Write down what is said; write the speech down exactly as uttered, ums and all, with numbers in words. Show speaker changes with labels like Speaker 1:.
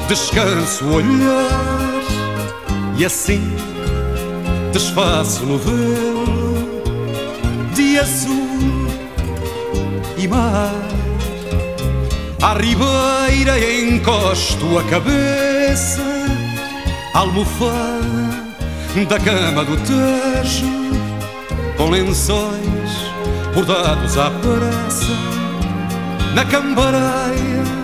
Speaker 1: descanso o olhar e assim desfaço no velo de azul e mar. À ribeira encosto a cabeça, a almofada da cama do Tejo, com lençóis bordados à pressa na cambareia